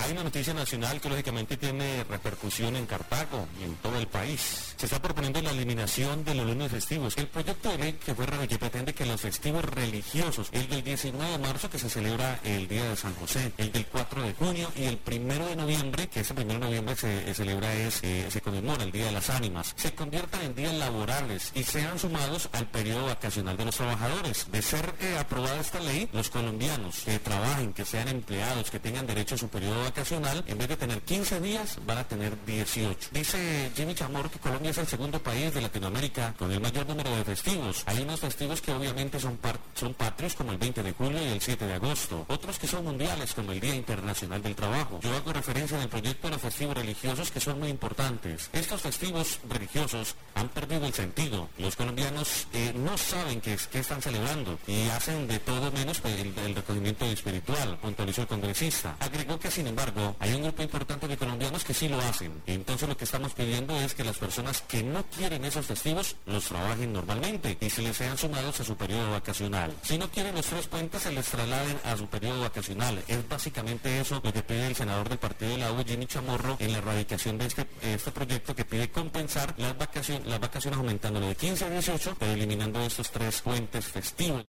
Hay una noticia nacional que lógicamente tiene repercusión en Cartago y en todo el país. Se está proponiendo la eliminación de los lunes festivos. El proyecto de ley que fue que pretende que los festivos religiosos, el del 19 de marzo que se celebra el Día de San José, el del 4 de junio y el 1 de noviembre, que ese 1 de noviembre se conmemora el Día de las Ánimas, se conviertan en días laborales y sean sumados al periodo vacacional de los trabajadores. De ser aprobada esta ley, los colombianos que trabajen, que sean empleados, que tengan derecho a su periodo vacacional, en vez de tener 15 días, van a tener 18. Dice Jimmy Chamorro que Colombia es el segundo país de Latinoamérica con el mayor número de festivos. Hay unos festivos que obviamente son patrios, como el 20 de julio y el 7 de agosto. Otros que son mundiales, como el Día Internacional del Trabajo. Yo hago referencia en el proyecto a los festivos religiosos que son muy importantes. Estos festivos religiosos han perdido el sentido. Los colombianos no saben qué están celebrando y hacen de todo menos el recogimiento espiritual, puntualizó el congresista. Agregó que, sin embargo, hay un grupo importante de colombianos que sí lo hacen. Entonces lo que estamos pidiendo es que las personas que no quieren esos festivos los trabajen normalmente y se les sean sumados a su periodo vacacional. Si no quieren los 3 puentes, se les trasladen a su periodo vacacional. Es básicamente eso lo que pide el senador del partido de la U, Jimmy Chamorro, en la erradicación de este proyecto que pide compensar las vacaciones aumentándolo de 15 a 18, pero eliminando estos 3 puentes festivos.